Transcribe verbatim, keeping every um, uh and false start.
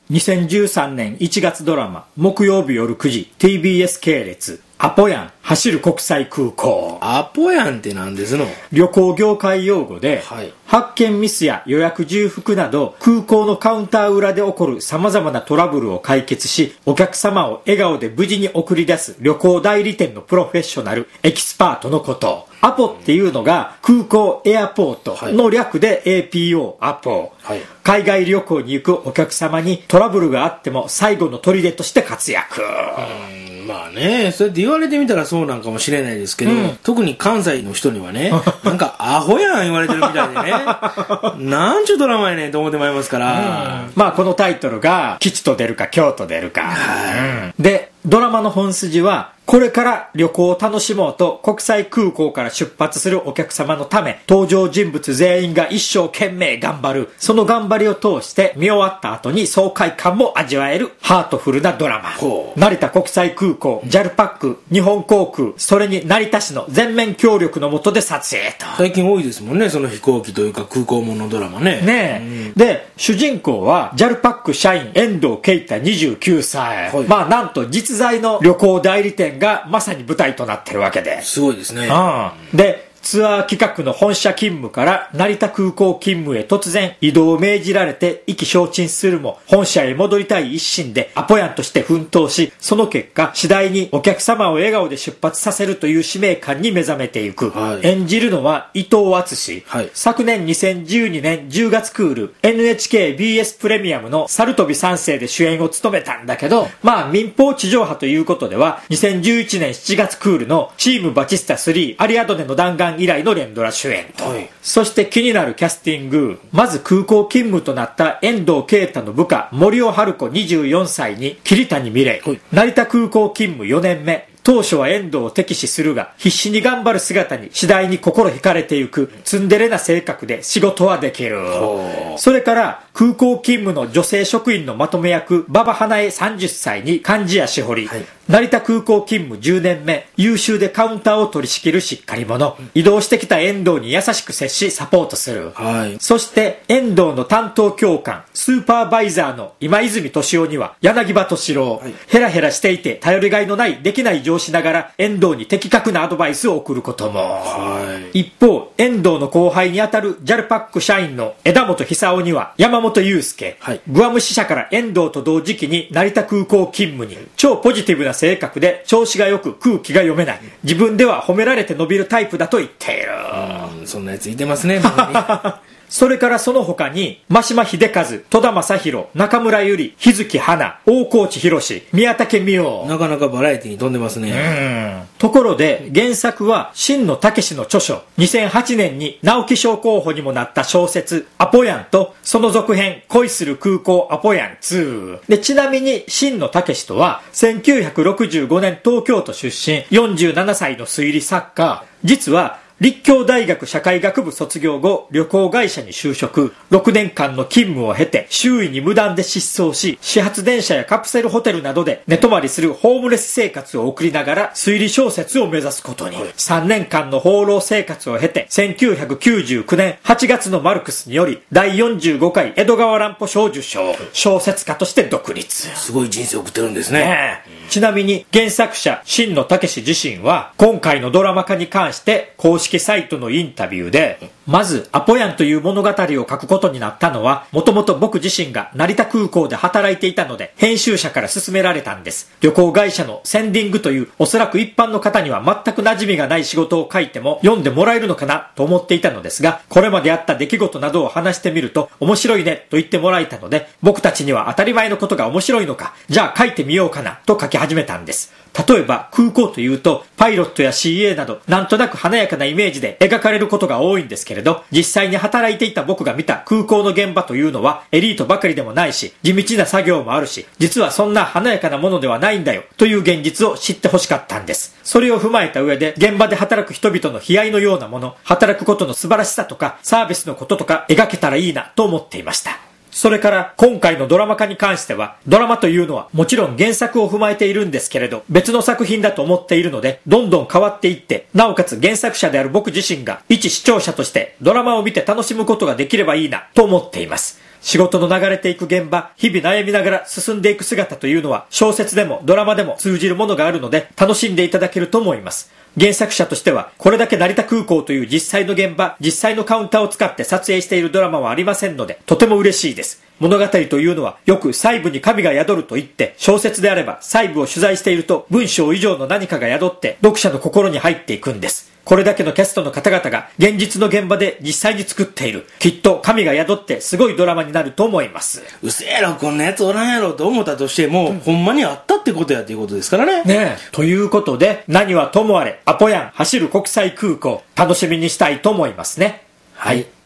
にせんじゅうさんねんいちがつドラマ、木曜日夜くじ、ティービーエス 系列、アポヤン、走る国際空港。 アポヤンって何ですの？ 旅行業界用語で、はい、発見ミスや予約重複など、空港のカウンター裏で起こる様々なトラブルを解決し、お客様を笑顔で無事に送り出す旅行代理店のプロフェッショナル、エキスパートのこと。アポっていうのが空港エアポートの略で エーピーオー アポ、はい、海外旅行に行くお客様にトラブルがあっても最後の砦として活躍。 うん、まあね、そうやって言われてみたらそうなんかもしれないですけど、うん、特に関西の人にはねなんかアホやん言われてるみたいでねなんちゅうドラマやねんと思ってまいりますから、 うん、まあこのタイトルが吉と出るか京と出るか、はい、うん、でドラマの本筋はこれから旅行を楽しもうと国際空港から出発するお客様のため登場人物全員が一生懸命頑張る。その頑張りを通して見終わった後に爽快感も味わえるハートフルなドラマ。成田国際空港、ジャルパック、日本航空、それに成田市の全面協力の下で撮影と。 最近多いですもんね、その飛行機というか空港ものドラマね。 ねえ、うん、で主人公は ジャルパック社員遠藤啓太にじゅうきゅうさい、はい、まあなんと実在の旅行代理店がまさに舞台となってるわけで。 すごいですね。 うん、でツアー企画の本社勤務から成田空港勤務へ突然移動を命じられて意気消沈するも本社へ戻りたい一心でアポヤンとして奮闘し、その結果次第にお客様を笑顔で出発させるという使命感に目覚めていく、はい、演じるのは伊藤敦、はい、昨年にせんじゅうにねんじゅうがつクール エヌエイチケービーエス プレミアムの猿飛三世で主演を務めたんだけど、まあ民放地上波ということではにせんじゅういちねんしちがつクールのチームバチスタスリーアリアドネの弾丸以来の連ドラ主演と、はい、そして気になるキャスティング。まず空港勤務となった遠藤啓太の部下森尾春子にじゅうよんさいに桐谷美玲、はい、成田空港勤務よねんめ。当初は遠藤を敵視するが必死に頑張る姿に次第に心惹かれていくツンデレな性格で仕事はできる。それから空港勤務の女性職員のまとめ役馬場花江さんじゅっさいに貫地谷しほり、はい、成田空港勤務じゅうねんめ。優秀でカウンターを取り仕切るしっかり者、移動してきた遠藤に優しく接しサポートする、はい、そして遠藤の担当教官スーパーバイザーの今泉俊夫には柳葉敏郎、はい、ヘラヘラしていて頼りがいのないできない上司ながら遠藤に的確なアドバイスを送ることも、はい、一方遠藤の後輩にあたる ジャルパック社員の枝本久夫には山本裕介、はい、グアム支社から遠藤と同時期に成田空港勤務に。超ポジティブな性格で調子がよく空気が読めない。自分では褒められて伸びるタイプだと言っている。 うん、そんなやついてますねそれからその他に真島秀和、戸田正宏、中村ゆり、日月花、大河内博、宮武美桜。 なかなかバラエティに富んでますね。 うん。ところで原作は新野武の著書、にせんはちねんに直木賞候補にもなった小説アポヤンとその続編恋する空港アポヤンツーで、ちなみに新野武とはせんきゅうひゃくろくじゅうごねん東京都出身よんじゅうななさいの推理作家。実は立教大学社会学部卒業後旅行会社に就職、ろくねんかんの勤務を経て周囲に無断で失踪し、始発電車やカプセルホテルなどで寝泊まりするホームレス生活を送りながら推理小説を目指すことに。さんねんかんの放浪生活を経てせんきゅうひゃくきゅうじゅうきゅうねんはちがつのマルクスによりだいよんじゅうごかい江戸川乱歩賞受賞、小説家として独立。 すごい人生を送ってるんですね。 ねえ、ちなみに原作者新野武自身は今回のドラマ化に関して公式サイトのインタビューで、まずアポヤンという物語を書くことになったのはもともと僕自身が成田空港で働いていたので編集者から勧められたんです。旅行会社のセンディングというおそらく一般の方には全く馴染みがない仕事を書いても読んでもらえるのかなと思っていたのですが、これまであった出来事などを話してみると面白いねと言ってもらえたので、僕たちには当たり前のことが面白いのか、じゃあ書いてみようかなと書き始めたんです。例えば空港というとパイロットや シーエー などなんとなく華やかなイメージで描かれることが多いんですけれど、実際に働いていた僕が見た空港の現場というのはエリートばかりでもないし地道な作業もあるし、実はそんな華やかなものではないんだよという現実を知ってほしかったんです。それを踏まえた上で現場で働く人々の悲哀のようなもの、働くことの素晴らしさとかサービスのこととか描けたらいいなと思っていました。それから今回のドラマ化に関しては、ドラマというのはもちろん原作を踏まえているんですけれど別の作品だと思っているのでどんどん変わっていって、なおかつ原作者である僕自身が一視聴者としてドラマを見て楽しむことができればいいなと思っています。 仕事の流れていく現場、日々悩みながら進んでいく姿というのは小説でもドラマでも通じるものがあるので楽しんでいただけると思います。原作者としてはこれだけ成田空港という実際の現場、実際のカウンターを使って撮影しているドラマはありませんのでとても嬉しいです。物語というのはよく細部に神が宿ると言って小説であれば細部を取材していると文章以上の何かが宿って読者の心に入っていくんです。これだけのキャストの方々が現実の現場で実際に作っている。きっと神が宿ってすごいドラマになると思います。 うせえろこんなやつおらんやろと思ったとしても、うん、ほんまにあったってことやっていうことですからね。 ねえ。ということで何はともあれアポヤン走る国際空港楽しみにしたいと思いますね。 はい。